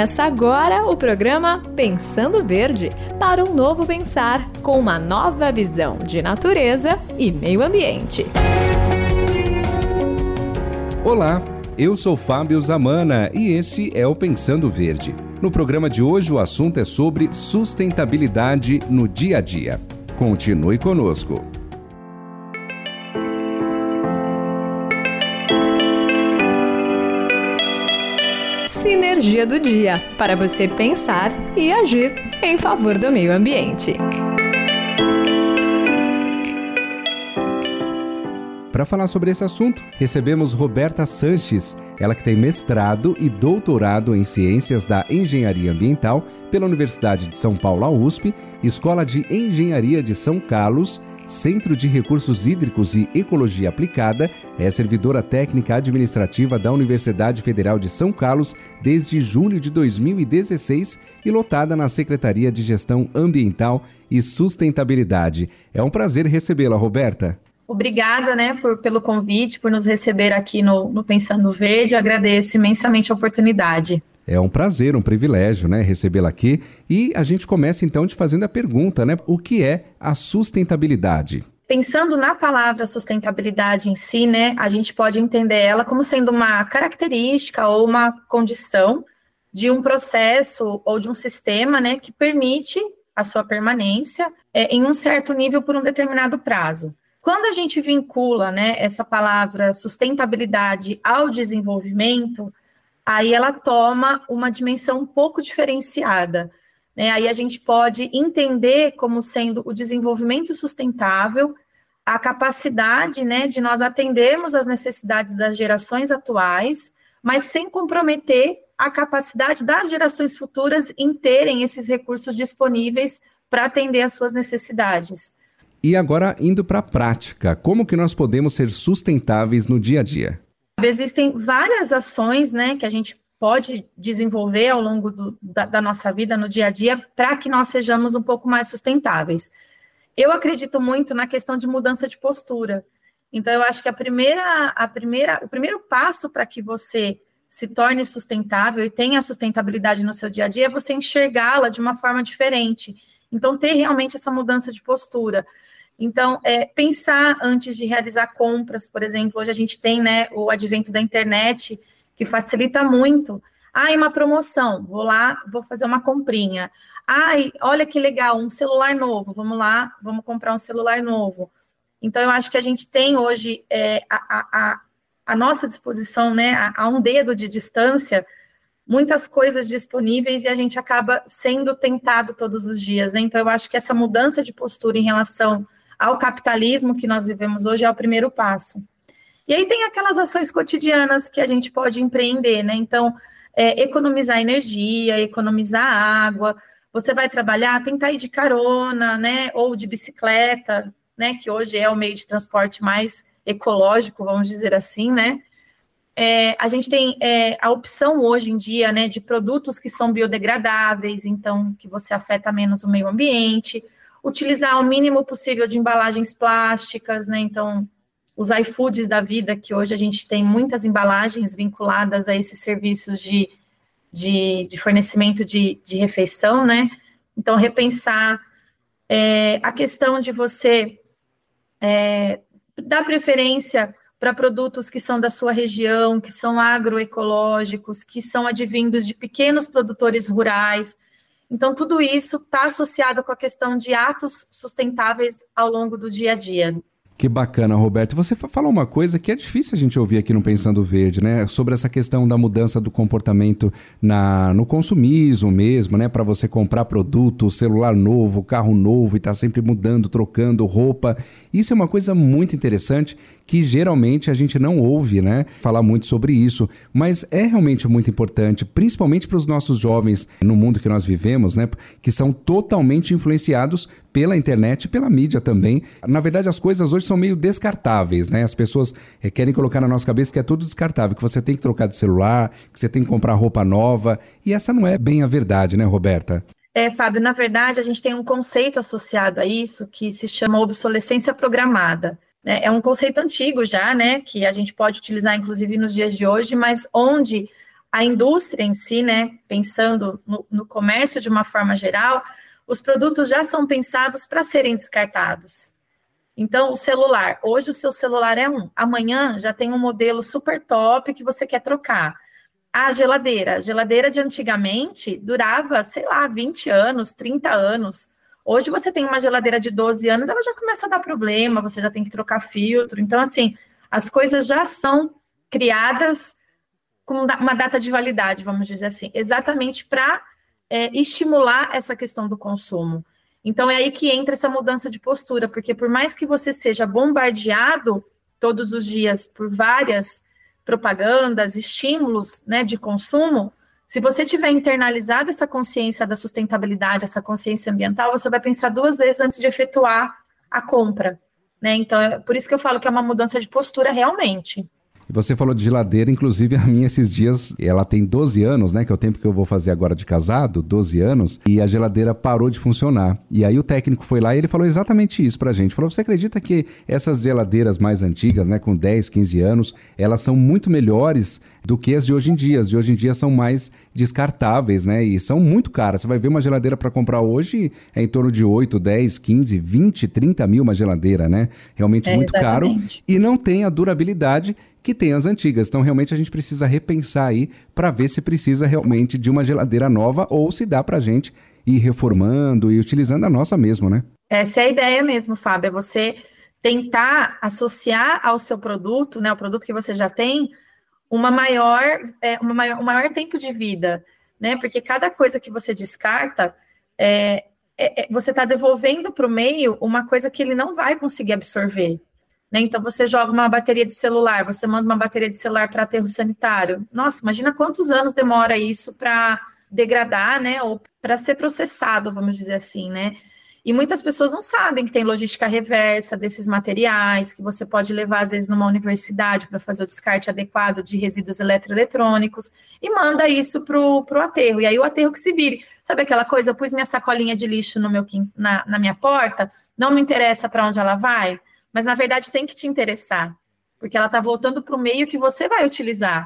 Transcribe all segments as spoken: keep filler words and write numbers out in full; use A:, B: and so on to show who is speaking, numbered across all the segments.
A: Começa agora o programa Pensando Verde, para um novo pensar, com uma nova visão de natureza e meio ambiente.
B: Olá, eu sou Fábio Zamana e esse é o Pensando Verde. No programa de hoje o assunto é sobre sustentabilidade no dia a dia. Continue conosco.
A: Sinergia do dia, para você pensar e agir em favor do meio ambiente.
B: Para falar sobre esse assunto, recebemos Roberta Sanches, ela que tem mestrado e doutorado em Ciências da Engenharia Ambiental pela Universidade de São Paulo, a U S P, Escola de Engenharia de São Carlos, Centro de Recursos Hídricos e Ecologia Aplicada, é servidora técnica administrativa da Universidade Federal de São Carlos desde julho de dois mil e dezesseis e lotada na Secretaria de Gestão Ambiental e Sustentabilidade. É um prazer recebê-la, Roberta.
C: Obrigada, né, por, pelo convite, por nos receber aqui no, no Pensando Verde. Agradeço imensamente a oportunidade.
B: É um prazer, um privilégio, né, recebê-la aqui. E a gente começa então te fazendo a pergunta, né, o que é a sustentabilidade?
C: Pensando na palavra sustentabilidade em si, né, a gente pode entender ela como sendo uma característica ou uma condição de um processo ou de um sistema, né, que permite a sua permanência é, em um certo nível por um determinado prazo. Quando a gente vincula, né, essa palavra sustentabilidade ao desenvolvimento, aí ela toma uma dimensão um pouco diferenciada, né? Aí a gente pode entender como sendo o desenvolvimento sustentável, a capacidade, né, de nós atendermos às necessidades das gerações atuais, mas sem comprometer a capacidade das gerações futuras em terem esses recursos disponíveis para atender às suas necessidades.
B: E agora, indo para a prática, como que nós podemos ser sustentáveis no dia a dia?
C: Existem várias ações, né, que a gente pode desenvolver ao longo do, da, da nossa vida, no dia a dia, para que nós sejamos um pouco mais sustentáveis. Eu acredito muito na questão de mudança de postura. Então, eu acho que a primeira, a primeira, o primeiro passo para que você se torne sustentável e tenha sustentabilidade no seu dia a dia é você enxergá-la de uma forma diferente. Então, ter realmente essa mudança de postura. Então, é, pensar antes de realizar compras, por exemplo, hoje a gente tem, né, o advento da internet, que facilita muito. Ah, uma promoção, vou lá, vou fazer uma comprinha. Ai, olha que legal, um celular novo, vamos lá, vamos comprar um celular novo. Então, eu acho que a gente tem hoje é, a, a, a nossa disposição, né, a, a um dedo de distância, muitas coisas disponíveis e a gente acaba sendo tentado todos os dias, né? Então, eu acho que essa mudança de postura em relação ao capitalismo que nós vivemos hoje é o primeiro passo. E aí tem aquelas ações cotidianas que a gente pode empreender, né? Então, é, economizar energia, economizar água. Você vai trabalhar, tentar ir de carona, né? Ou de bicicleta, né? Que hoje é o meio de transporte mais ecológico, vamos dizer assim, né? É, a gente tem é, a opção hoje em dia, né, de produtos que são biodegradáveis, então que você afeta menos o meio ambiente, utilizar o mínimo possível de embalagens plásticas, né, então os iFoods da vida, que hoje a gente tem muitas embalagens vinculadas a esses serviços de, de, de fornecimento de, de refeição, né, então repensar é, a questão de você é, dar preferência para produtos que são da sua região, que são agroecológicos, que são advindos de pequenos produtores rurais. Então, tudo isso está associado com a questão de atos sustentáveis ao longo do dia a dia.
B: Que bacana, Roberto. Você falou uma coisa que é difícil a gente ouvir aqui no Pensando Verde, né? Sobre essa questão da mudança do comportamento na, no consumismo mesmo, né? Para você comprar produto, celular novo, carro novo e tá sempre mudando, trocando roupa. Isso é uma coisa muito interessante que geralmente a gente não ouve, né? Falar muito sobre isso, mas é realmente muito importante, principalmente para os nossos jovens no mundo que nós vivemos, né? Que são totalmente influenciados pela internet e pela mídia também. Na verdade, as coisas hoje são meio descartáveis, né? As pessoas é, querem colocar na nossa cabeça que é tudo descartável, que você tem que trocar de celular, que você tem que comprar roupa nova, e essa não é bem a verdade, né, Roberta?
C: É, Fábio, na verdade, a gente tem um conceito associado a isso que se chama obsolescência programada. Né? É um conceito antigo já, né, que a gente pode utilizar, inclusive, nos dias de hoje, mas onde a indústria em si, né, pensando no, no comércio de uma forma geral, os produtos já são pensados para serem descartados. Então, o celular, hoje o seu celular é um, amanhã já tem um modelo super top que você quer trocar. A geladeira, a geladeira de antigamente durava, sei lá, vinte anos, trinta anos. Hoje você tem uma geladeira de doze anos, ela já começa a dar problema, você já tem que trocar filtro. Então, assim, as coisas já são criadas com uma data de validade, vamos dizer assim, exatamente para é, estimular essa questão do consumo. Então, é aí que entra essa mudança de postura, porque por mais que você seja bombardeado todos os dias por várias propagandas, estímulos, né, de consumo, se você tiver internalizado essa consciência da sustentabilidade, essa consciência ambiental, você vai pensar duas vezes antes de efetuar a compra, né? Então, é por isso que eu falo que é uma mudança de postura realmente.
B: Você falou de geladeira, inclusive a minha esses dias, ela tem doze anos, né, que é o tempo que eu vou fazer agora de casado, doze anos, e a geladeira parou de funcionar. E aí o técnico foi lá e ele falou exatamente isso pra gente. Falou, você acredita que essas geladeiras mais antigas, né, com dez, quinze anos, elas são muito melhores do que as de hoje em dia? As de hoje em dia são mais descartáveis, né, e são muito caras. Você vai ver uma geladeira para comprar hoje é em torno de oito, dez, quinze, vinte, trinta mil uma geladeira, né? Realmente
C: é,
B: muito
C: exatamente.
B: Caro e não tem a durabilidade que tem as antigas. Então, realmente, a gente precisa repensar aí para ver se precisa realmente de uma geladeira nova ou se dá para a gente ir reformando e utilizando a nossa mesmo, né?
C: Essa é a ideia mesmo, Fábio, é você tentar associar ao seu produto, né, o produto que você já tem, uma maior, é, uma maior, um maior tempo de vida, né? Porque cada coisa que você descarta, é, é, você está devolvendo para o meio uma coisa que ele não vai conseguir absorver. Né? Então, você joga uma bateria de celular, você manda uma bateria de celular para aterro sanitário. Nossa, imagina quantos anos demora isso para degradar, né? Ou para ser processado, vamos dizer assim, né? E muitas pessoas não sabem que tem logística reversa desses materiais, que você pode levar, às vezes, numa universidade para fazer o descarte adequado de resíduos eletroeletrônicos e manda isso para o aterro. E aí o aterro que se vire. Sabe aquela coisa? Eu pus minha sacolinha de lixo no meu, na, na minha porta, não me interessa para onde ela vai, mas, na verdade, tem que te interessar, porque ela está voltando para o meio que você vai utilizar.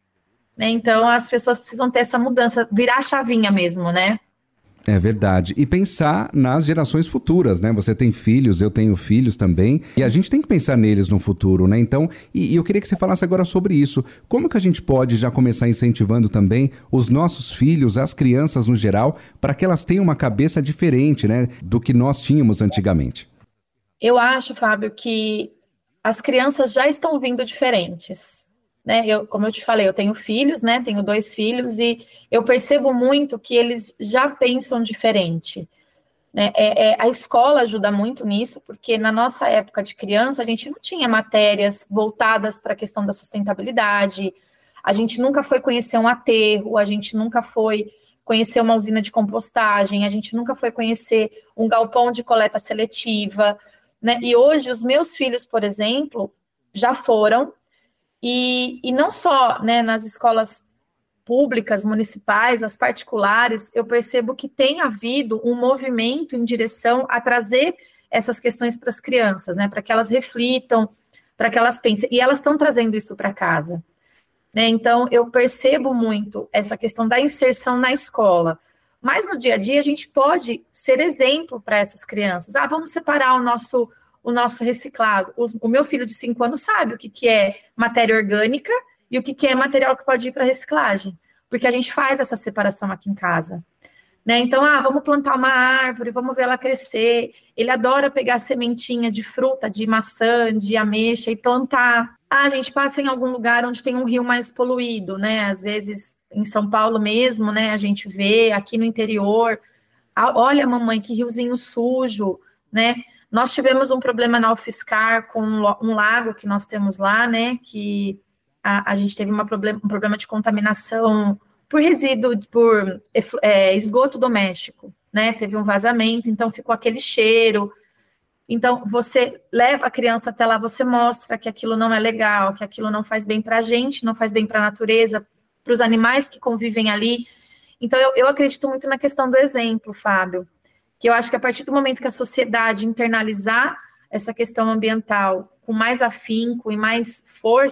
C: Né? Então, as pessoas precisam ter essa mudança, virar a chavinha mesmo, né?
B: É verdade. E pensar nas gerações futuras, né? Você tem filhos, eu tenho filhos também, e a gente tem que pensar neles no futuro, né? Então, e, e eu queria que você falasse agora sobre isso. Como que a gente pode já começar incentivando também os nossos filhos, as crianças no geral, para que elas tenham uma cabeça diferente, né, do que nós tínhamos antigamente?
C: Eu acho, Fábio, que as crianças já estão vindo diferentes, né? Eu, como eu te falei, eu tenho filhos, né? Tenho dois filhos e eu percebo muito que eles já pensam diferente, né? É, é, a escola ajuda muito nisso, porque na nossa época de criança a gente não tinha matérias voltadas para a questão da sustentabilidade, a gente nunca foi conhecer um aterro, a gente nunca foi conhecer uma usina de compostagem, a gente nunca foi conhecer um galpão de coleta seletiva. Né? E hoje os meus filhos, por exemplo, já foram, e, e não só, né, nas escolas públicas, municipais, as particulares, eu percebo que tem havido um movimento em direção a trazer essas questões para as crianças, né, para que elas reflitam, para que elas pensem, e elas estão trazendo isso para casa. Né? Então, eu percebo muito essa questão da inserção na escola. Mas no dia a dia a gente pode ser exemplo para essas crianças. Ah, vamos separar o nosso, o nosso reciclado. Os, o meu filho de cinco anos sabe o que, que é matéria orgânica e o que, que é material que pode ir para reciclagem. Porque a gente faz essa separação aqui em casa. Né? Então, ah, vamos plantar uma árvore, vamos ver ela crescer. Ele adora pegar sementinha de fruta, de maçã, de ameixa e plantar. Ah, a gente passa em algum lugar onde tem um rio mais poluído, né? Às vezes, em São Paulo mesmo, né? A gente vê aqui no interior. Ah, olha, mamãe, que riozinho sujo, né? Nós tivemos um problema na UFSCar com um lago que nós temos lá, né? Que a, a gente teve uma problem, um problema de contaminação por resíduo, por é, esgoto doméstico, né? Teve um vazamento, então ficou aquele cheiro. Então, você leva a criança até lá, você mostra que aquilo não é legal, que aquilo não faz bem para a gente, não faz bem para a natureza, para os animais que convivem ali. Então, eu, eu acredito muito na questão do exemplo, Fábio, que eu acho que a partir do momento que a sociedade internalizar essa questão ambiental com mais afinco e mais força,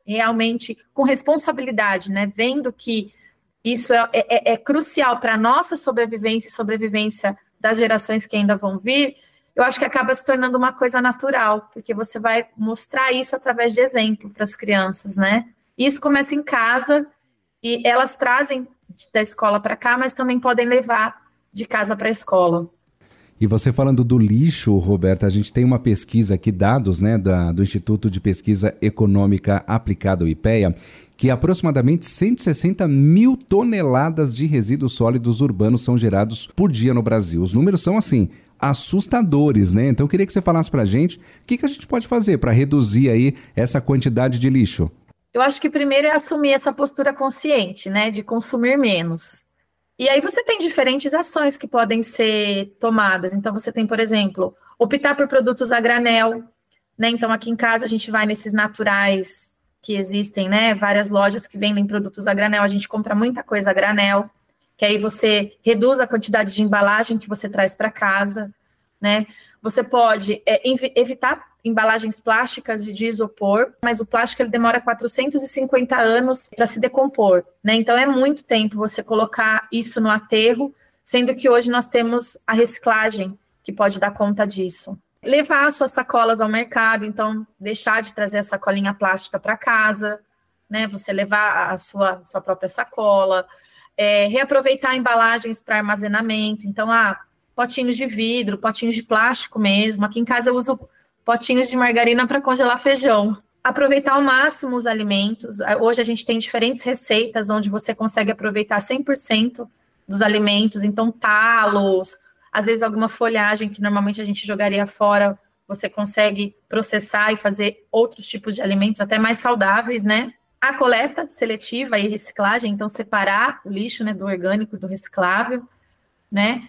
C: realmente com responsabilidade, né? Vendo que isso é, é, é crucial para a nossa sobrevivência e sobrevivência das gerações que ainda vão vir, eu acho que acaba se tornando uma coisa natural, porque você vai mostrar isso através de exemplo para as crianças, né? Isso começa em casa e elas trazem da escola para cá, mas também podem levar de casa para a escola.
B: E você falando do lixo, Roberta, a gente tem uma pesquisa aqui, dados, né, da, do Instituto de Pesquisa Econômica Aplicada, o I P E A, que aproximadamente cento e sessenta mil toneladas de resíduos sólidos urbanos são gerados por dia no Brasil. Os números são, assim, assustadores, né? Então eu queria que você falasse pra gente o que, que a gente pode fazer para reduzir aí essa quantidade de lixo.
C: Eu acho que primeiro é assumir essa postura consciente, né, de consumir menos. E aí você tem diferentes ações que podem ser tomadas. Então você tem, por exemplo, optar por produtos a granel, né? Então aqui em casa a gente vai nesses naturais que existem, né? Várias lojas que vendem produtos a granel, a gente compra muita coisa a granel, que aí você reduz a quantidade de embalagem que você traz para casa, né? Você pode é, evitar embalagens plásticas de isopor, mas o plástico ele demora quatrocentos e cinquenta anos para se decompor, né? Então é muito tempo você colocar isso no aterro, sendo que hoje nós temos a reciclagem que pode dar conta disso. Levar suas sacolas ao mercado, então deixar de trazer a sacolinha plástica para casa, né? Você levar a sua, sua própria sacola, é, reaproveitar embalagens para armazenamento, então ah, potinhos de vidro, potinhos de plástico mesmo. Aqui em casa eu uso potinhos de margarina para congelar feijão. Aproveitar ao máximo os alimentos. Hoje a gente tem diferentes receitas onde você consegue aproveitar cem por cento dos alimentos. Então, talos, às vezes alguma folhagem que normalmente a gente jogaria fora, você consegue processar e fazer outros tipos de alimentos até mais saudáveis, né? A coleta seletiva e reciclagem, então separar o lixo, né, do orgânico e do reciclável, né?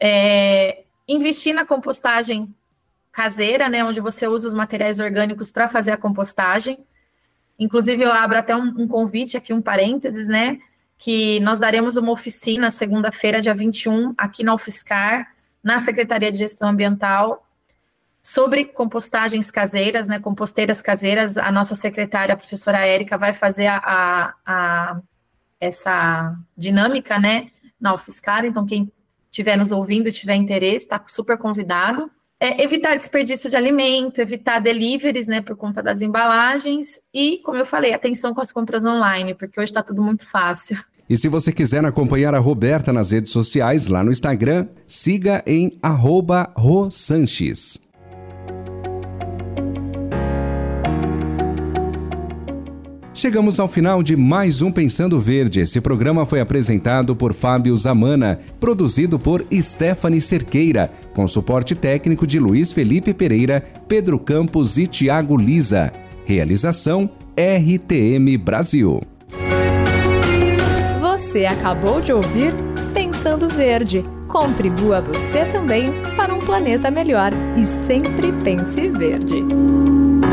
C: É, investir na compostagem caseira, né, onde você usa os materiais orgânicos para fazer a compostagem. Inclusive, eu abro até um, um convite aqui, um parênteses, né, que nós daremos uma oficina segunda-feira, dia vinte e um, aqui na UFSCar, na Secretaria de Gestão Ambiental, sobre compostagens caseiras, né, composteiras caseiras. A nossa secretária, a professora Érica, vai fazer a, a, a, essa dinâmica, né, na UFSCar. Então, quem estiver nos ouvindo e tiver interesse, está super convidado. É, evitar desperdício de alimento, evitar deliveries, né, por conta das embalagens e, como eu falei, atenção com as compras online, porque hoje está tudo muito fácil.
B: E se você quiser acompanhar a Roberta nas redes sociais, lá no Instagram, siga em arroba rosanches. Chegamos ao final de mais um Pensando Verde. Esse programa foi apresentado por Fábio Zamana, produzido por Stephanie Cerqueira, com suporte técnico de Luiz Felipe Pereira, Pedro Campos e Tiago Lisa. Realização R T M Brasil.
A: Você acabou de ouvir Pensando Verde. Contribua você também para um planeta melhor e sempre pense verde.